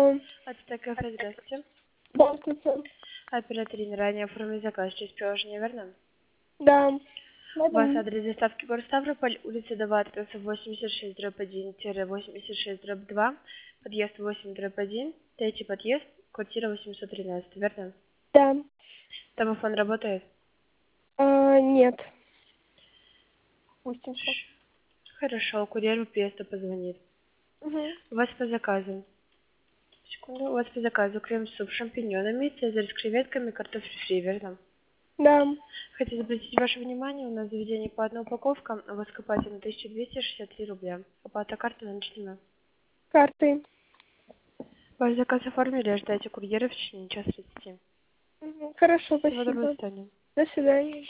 Алло. Ацтек кафе, здравствуйте. Здравствуйте. Оператор ранее оформили заказ через приложение, верно? Да. У вас Мадам. адрес доставки город Ставрополь, улица Довлатовцев, 86/1, подъезд 8/1, третий подъезд, квартира 813, верно? Да. Домофон работает? Нет. Пустимся. Хорошо, курьер приезда позвонит. Угу. У вас по заказу. Секунду. У вас по заказу крем-суп с шампиньонами, цезарь с креветками, картофель фри, верно? Да. Хочу обратить ваше внимание, у нас заведение по одной упаковке, у вас копатель на 1263 рубля. Оплата карты наличными. Карты. Ваш заказ оформили, ожидайте курьера в течение часа 30. Хорошо, Всего доброго, до спасибо. свидания. До свидания.